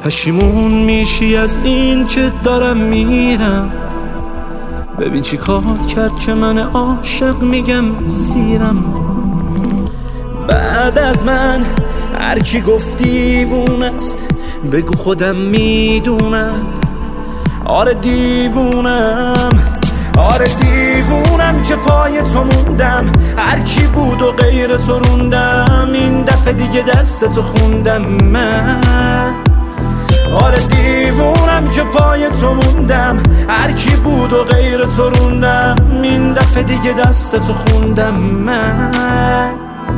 پشیمون میشی از این که دارم میرم. ببین چی کار کرد که من عاشق میگم سیرم. بعد از من هر کی گفت دیوونه است، بگو خودم میدونم. آره دیوونم، آره دیوونم که پای تو موندم. هر کی بود و غیر تو روندم. این دفعه دیگه دست تو خوندم من. آره دیوونم که پای تو موندم. هر کی بود و غیر تو روندم. این دفعه دیگه دست تو خوندم من.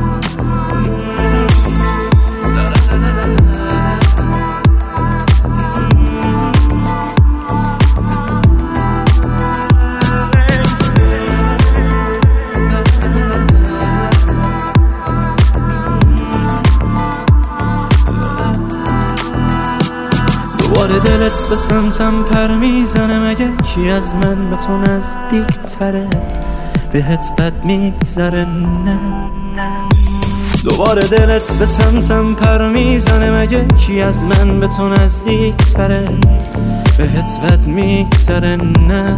دوباره دلت به سمتم پر میزنه. مگه کی از من به تو نزدیک تره؟ بهت بد میگذره نه؟ دوباره دلت به سمتم پر میزنه. مگه کی از من به تو نزدیک تره؟ بهت بد میگذره نه؟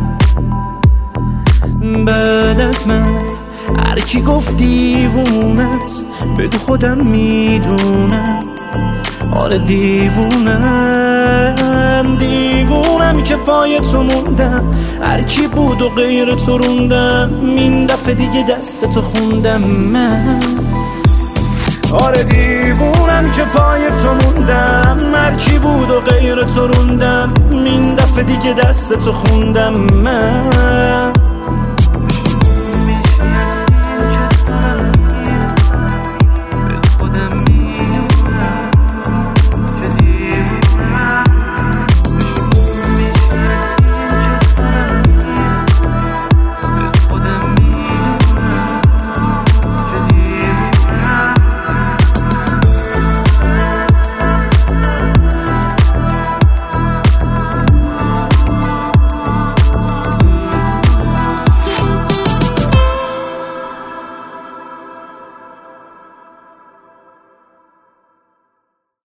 بعد از من هر کی گفت دیوونه است، بگو خودم میدونم. آره دیوونم، دیوونم که پای تو موندم. هر کی بود و غیر تو روندم. این دفعه دیگه دست تو خوندم من. آره دیوونم که پای تو موندم. هر کی بود و غیر تو روندم. این دفعه دیگه دست تو خوندم من.